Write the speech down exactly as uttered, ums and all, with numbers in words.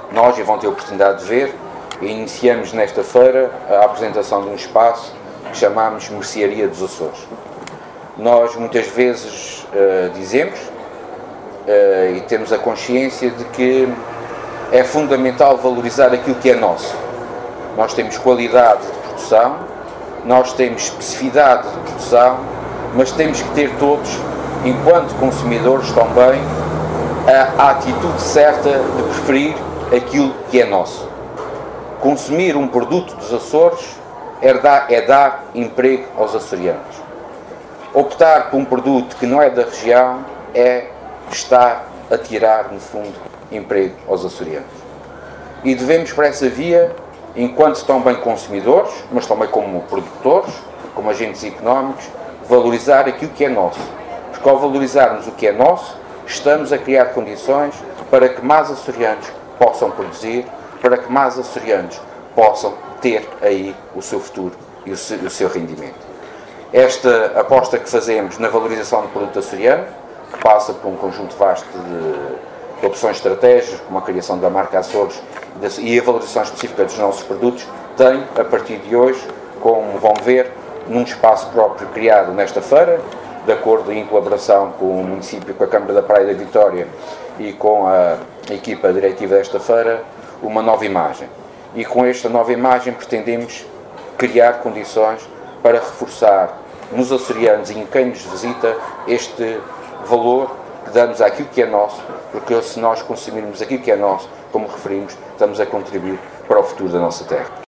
nós, e vão ter a oportunidade de ver, iniciamos nesta feira a apresentação de um espaço que chamamos Mercearia dos Açores. Nós muitas vezes uh, dizemos uh, e temos a consciência de que é fundamental valorizar aquilo que é nosso. Nós temos qualidade de produção, nós temos especificidade de produção, mas temos que ter todos, enquanto consumidores também, a, a atitude certa de preferir aquilo que é nosso. Consumir um produto dos Açores é dar, é dar emprego aos açorianos. Optar por um produto que não é da região é estar a tirar, no fundo, emprego aos açorianos. E devemos, para essa via, enquanto também consumidores, mas também como produtores, como agentes económicos, valorizar aquilo que é nosso. Porque ao valorizarmos o que é nosso, estamos a criar condições para que mais açorianos possam produzir, para que mais açorianos possam ter aí o seu futuro e o seu, o seu rendimento. Esta aposta que fazemos na valorização do produto açoriano, que passa por um conjunto vasto de, de opções estratégicas, como a criação da marca Açores e a valorização específica dos nossos produtos, tem, a partir de hoje, como vão ver, num espaço próprio criado nesta feira, de acordo e em colaboração com o município, com a Câmara da Praia da Vitória e com a equipa diretiva desta feira, uma nova imagem. E com esta nova imagem pretendemos criar condições para reforçar nos açorianos e em quem nos visita este valor que damos àquilo que é nosso, porque se nós consumirmos aquilo que é nosso, como referimos, estamos a contribuir para o futuro da nossa terra.